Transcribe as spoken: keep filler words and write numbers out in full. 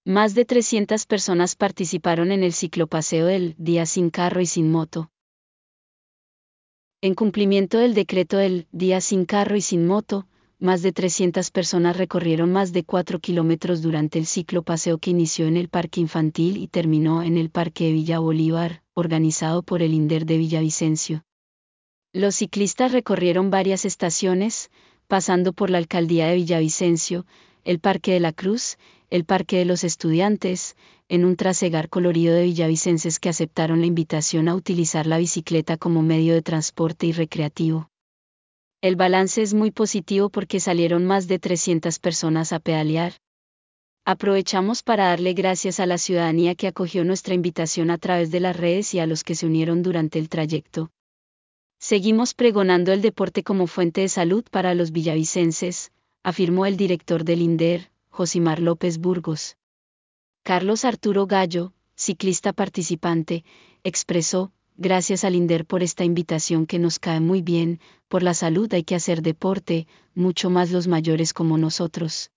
Más de trescientas personas participaron en el ciclopaseo del Día Sin Carro y Sin Moto. En cumplimiento del decreto del Día Sin Carro y Sin Moto, más de trescientas personas recorrieron más de cuatro kilómetros durante el ciclopaseo que inició en el Parque Infantil y terminó en el Parque de Villa Bolívar, organizado por el INDER de Villavicencio. Los ciclistas recorrieron varias estaciones, pasando por la Alcaldía de Villavicencio, el Parque de la Cruz, el Parque de los Estudiantes, en un trasegar colorido de villavicenses que aceptaron la invitación a utilizar la bicicleta como medio de transporte y recreativo. El balance es muy positivo porque salieron más de trescientas personas a pedalear. Aprovechamos para darle gracias a la ciudadanía que acogió nuestra invitación a través de las redes y a los que se unieron durante el trayecto. Seguimos pregonando el deporte como fuente de salud para los villavicenses, afirmó el director del INDER, Josimar López Burgos. Carlos Arturo Gallo, ciclista participante, expresó: gracias al INDER por esta invitación que nos cae muy bien, por la salud hay que hacer deporte, mucho más los mayores como nosotros.